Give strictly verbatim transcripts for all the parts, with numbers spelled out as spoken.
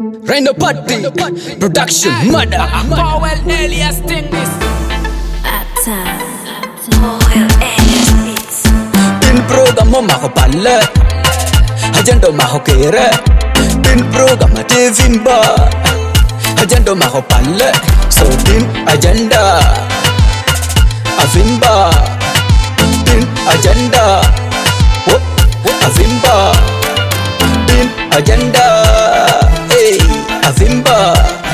Rhino Party Production Mother Powell alias thing this Powell alias beats. Tin program mo mako pala Hajando mako kere Tin program ate vimba Hajando mako pala So tin agenda Avimba Tin agenda Wop Avimba Tin agenda Hey Avimba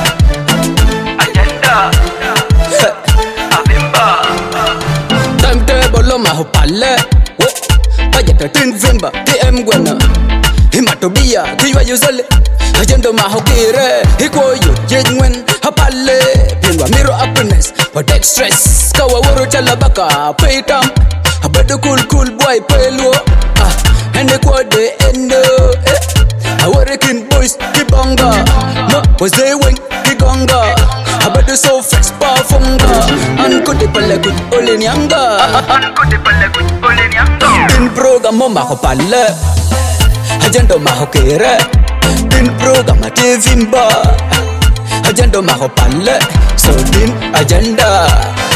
Agenda Avimba Timetable lo maho pala Pajata tin vimba T M gwana Himatobia Kiwa yuzale Agenda maho kire Hikoyo Jengwen Hapale Pinwa miro happiness Patek stress Kawa woro chalabaka Pay tam Abado cool cool boy Pelo Ah Hende kwa de endo Eh Awarikin boys Kibonga Ma Wazee weng Kigonga Abado so fresh Pafunga Ankuti pala kut Ole nyanga Ankuti pala kut Ole nyanga Tin program mo mako pala Agenda maho kere Tin program ate vimba Agenda maho pala So tin agenda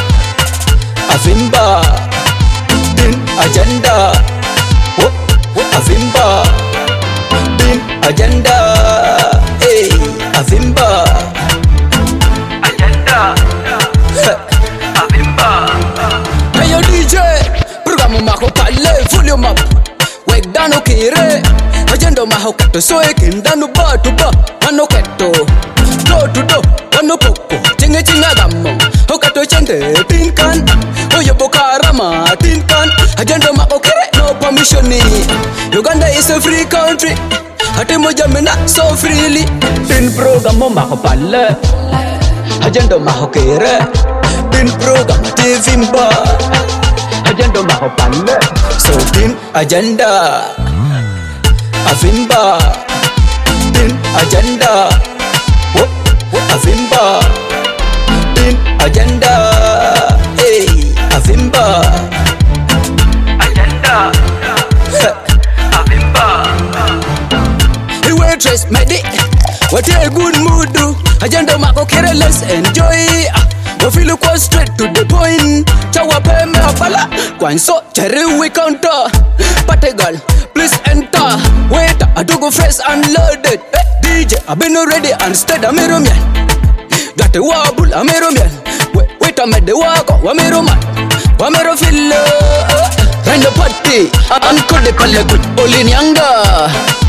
Avimba Tin agenda Wop Avimba Tin agenda Hey Avimba Agenda Avimba Hey yo D J Program maho pala Volume up Wake down okire Agenda maho kato So ekindanu ba to ba Ano keto Do to do Ano poko Chinga chinga gamo Okato chente Tinkan Oyo bokarama Tinkan Agenda maho kire No permission ni Uganda is a free country Hati moja mena so freely Tin program mo maho pala Agenda maho kire Tin program ati vimba Agenda maho pala So tin agenda Avimba Tin agenda Wop Avimba Tin agenda Hey Avimba Agenda Avimba Hey waitress medi What a good mood do Agenda mako kere let's enjoy Go feel go straight to the point Chawa pe me apala Kwanso cherry we counter Party girl please enter Wait I do go fresh and loaded hey, D J I been ready and steady I'm a man Got the wobble I'm a man Wait, wait I made the walk I'm a man I'm a feel Rhino Party Uncle de pala good Oli nyanga